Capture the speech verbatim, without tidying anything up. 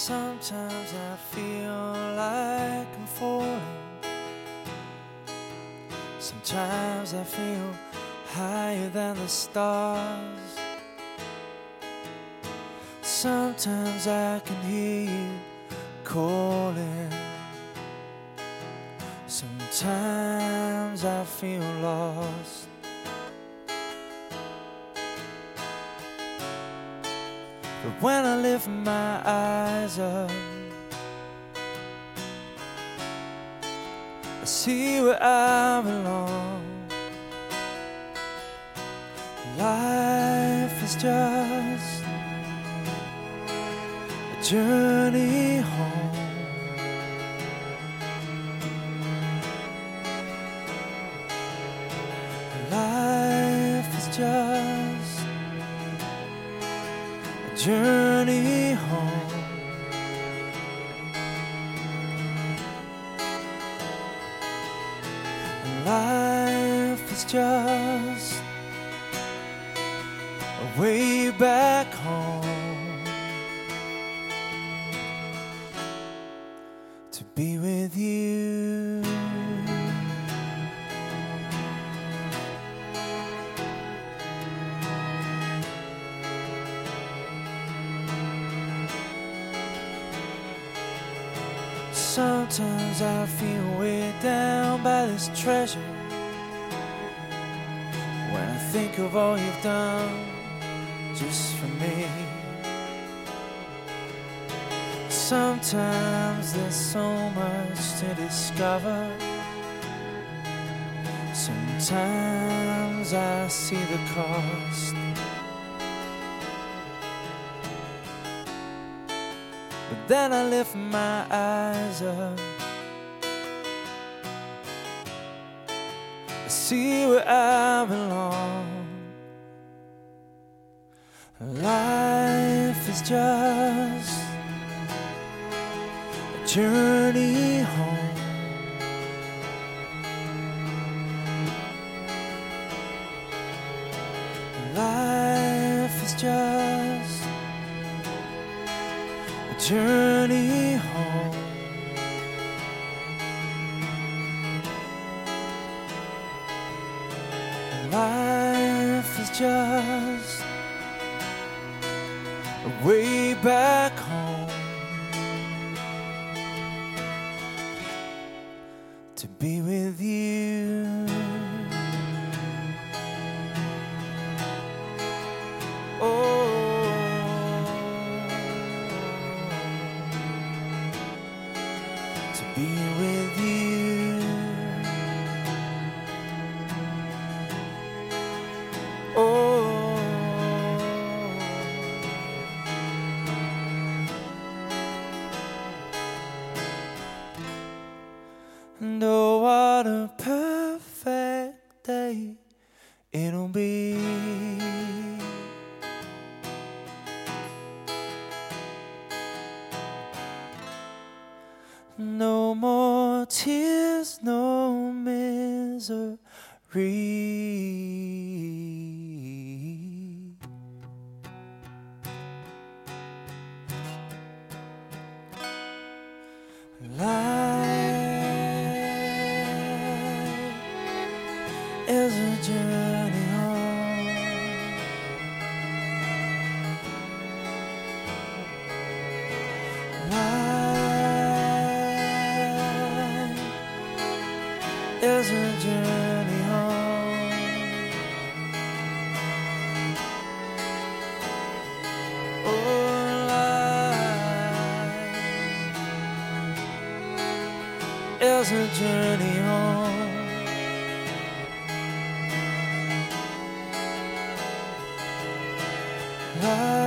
Sometimes I feel like I'm falling. Sometimes I feel higher than the stars. Sometimes I can hear you calling. Sometimes I feel lost. But when I lift my eyes up, I see where I belong. Life is just a journey home. Life is just a journey home. Life is just a way back home, to be with you. Sometimes I feel weighed down by this treasure, when I think of all you've done just for me. Sometimes there's so much to discover. Sometimes I see the cost. But then I lift my eyes up, I see where I belong. Life is just a journey home. Life is just a journey home. Life is just a way back home, to be with you. Oh, to be with you. Oh, and oh, what a perfect day it'll be. No more tears, no misery. Life is a journey home. Life is a journey home. Oh, life is a journey home. Life